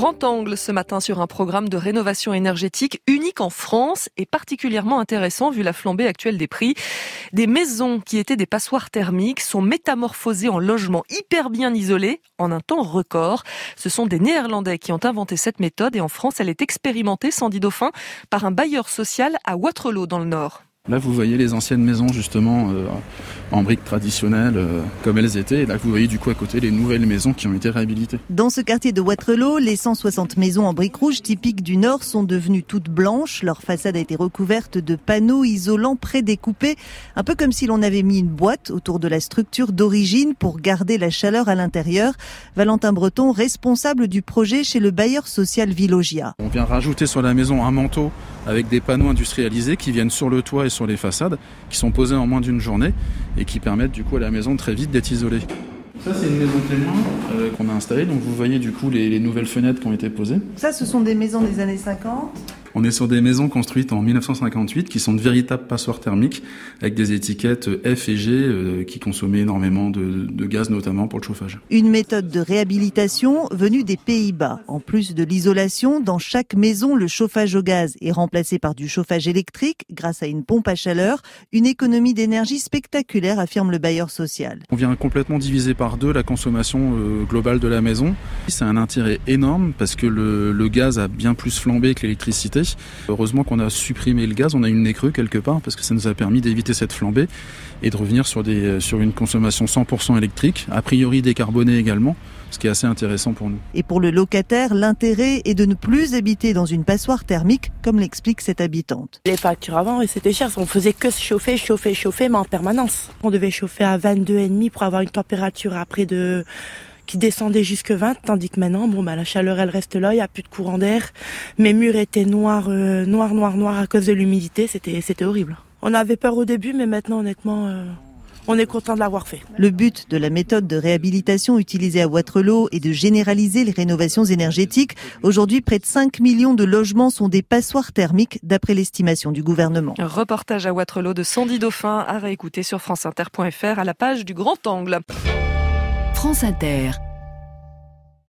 Grand angle ce matin sur un programme de rénovation énergétique unique en France et particulièrement intéressant vu la flambée actuelle des prix. Des maisons qui étaient des passoires thermiques sont métamorphosées en logements hyper bien isolés en un temps record. Ce sont des Néerlandais qui ont inventé cette méthode et en France elle est expérimentée, Sandy Dauphin, par un bailleur social à Wattrelos dans le Nord. Là, vous voyez les anciennes maisons, justement, en briques traditionnelles, comme elles étaient. Et là, vous voyez du coup à côté les nouvelles maisons qui ont été réhabilitées. Dans ce quartier de Wattrelos, les 160 maisons en briques rouges typiques du Nord sont devenues toutes blanches. Leur façade a été recouverte de panneaux isolants prédécoupés, un peu comme si l'on avait mis une boîte autour de la structure d'origine pour garder la chaleur à l'intérieur. Valentin Breton, responsable du projet chez le bailleur social Villogia. On vient rajouter sur la maison un manteau avec des panneaux industrialisés qui viennent sur le toit et sur les façades, qui sont posés en moins d'une journée et qui permettent du coup à la maison très vite d'être isolée. Ça, c'est une maison témoin qu'on a installée. Donc vous voyez du coup les nouvelles fenêtres qui ont été posées. Ça, ce sont des maisons des années 50 ? On est sur des maisons construites en 1958 qui sont de véritables passoires thermiques avec des étiquettes F et G qui consommaient énormément de gaz, notamment pour le chauffage. Une méthode de réhabilitation venue des Pays-Bas. En plus de l'isolation, dans chaque maison, le chauffage au gaz est remplacé par du chauffage électrique grâce à une pompe à chaleur. Une économie d'énergie spectaculaire, affirme le bailleur social. On vient complètement diviser par deux la consommation globale de la maison. C'est un intérêt énorme parce que le gaz a bien plus flambé que l'électricité. Heureusement qu'on a supprimé le gaz, on a eu le nez creux quelque part parce que ça nous a permis d'éviter cette flambée et de revenir sur une consommation 100% électrique, a priori décarbonée également, ce qui est assez intéressant pour nous. Et pour le locataire, l'intérêt est de ne plus habiter dans une passoire thermique, comme l'explique cette habitante. Les factures avant, c'était cher, on faisait que se chauffer, mais en permanence. On devait chauffer à 22,5 pour avoir une température après qui descendait jusque 20, tandis que maintenant, la chaleur, elle reste là, il n'y a plus de courant d'air. Mes murs étaient noirs à cause de l'humidité, c'était horrible. On avait peur au début, mais maintenant, honnêtement, on est content de l'avoir fait. Le but de la méthode de réhabilitation utilisée à Wattrelos est de généraliser les rénovations énergétiques. Aujourd'hui, près de 5 millions de logements sont des passoires thermiques, d'après l'estimation du gouvernement. Un reportage à Wattrelos de Sandy Dauphin à réécouter sur franceinter.fr à la page du Grand Angle. France Inter.